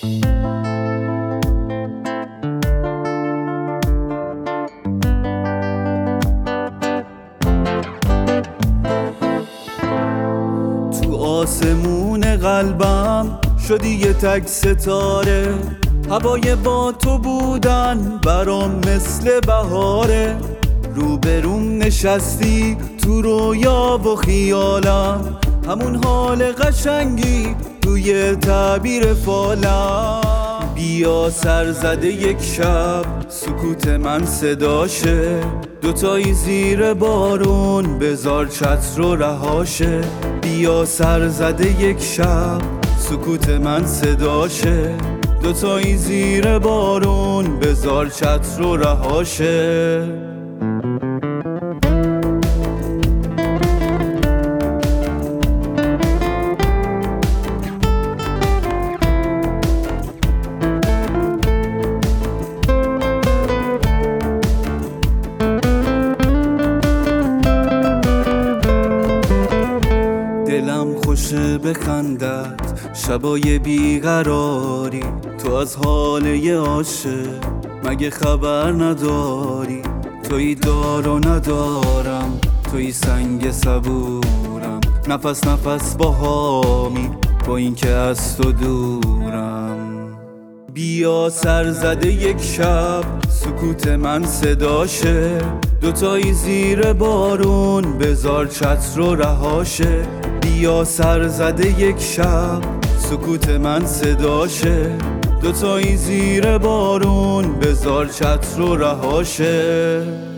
تو آسمون قلبم شدی یه تک ستاره، هوای با تو بودن برام مثل بهاره. روبروم نشستی تو رویا و خیالم، همون حال قشنگی توی تعبیر فالم. بیا سرزده یک شب سکوت من صداشه، دوتایی زیر بارون بذار چتر و رهاشه. بیا سرزده یک شب سکوت من صداشه، دوتایی زیر بارون بذار چتر و رهاشه. دلم خوشه بخندد شبای بیقراری، تو از حال یه عاشق مگه خبر نداری؟ توی دار و ندارم، توی سنگ صبورم، نفس نفس باهامی با این که از تو دورم. بیا سرزده یک شب سکوت من صداشه، دوتایی زیر بارون بذار چتر و رهاشه. بیا سرزده یک شب سکوت من صداشه، دوتایی زیر بارون بذار چتر و رهاشه.